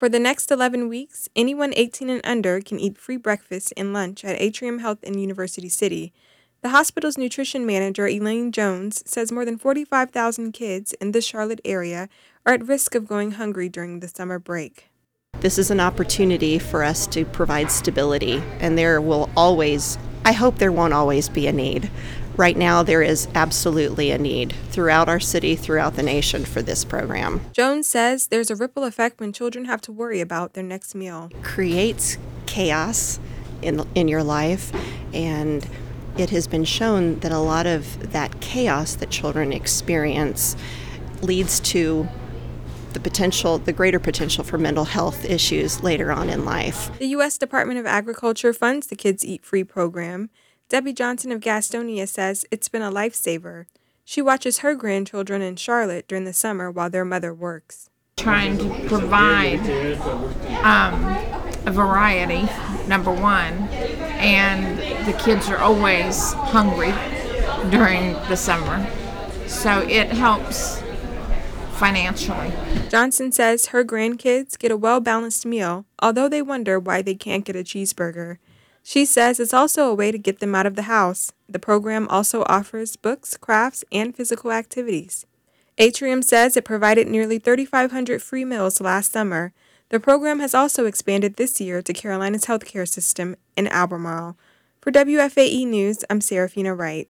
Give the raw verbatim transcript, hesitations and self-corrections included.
For the next eleven weeks, anyone eighteen and under can eat free breakfast and lunch at Atrium Health in University City. The hospital's nutrition manager, Elaine Jones, says more than forty-five thousand kids in the Charlotte area are at risk of going hungry during the summer break. This is an opportunity for us to provide stability, and there will always, I hope there won't always be a need. Right now, there is absolutely a need throughout our city, throughout the nation for this program. Jones says there's a ripple effect when children have to worry about their next meal. It creates chaos in, in your life, and it has been shown that a lot of that chaos that children experience leads to the potential, the greater potential for mental health issues later on in life. The U S Department of Agriculture funds the Kids Eat Free program. Debbie Johnson of Gastonia says it's been a lifesaver. She watches her grandchildren in Charlotte during the summer while their mother works. Trying to provide um, a variety, number one, and the kids are always hungry during the summer, so it helps financially. Johnson says her grandkids get a well-balanced meal, although they wonder why they can't get a cheeseburger. She says it's also a way to get them out of the house. The program also offers books, crafts, and physical activities. Atrium says it provided nearly thirty-five hundred free meals last summer. The program has also expanded this year to Carolina's healthcare system in Albemarle. For W F A E News, I'm Serafina Wright.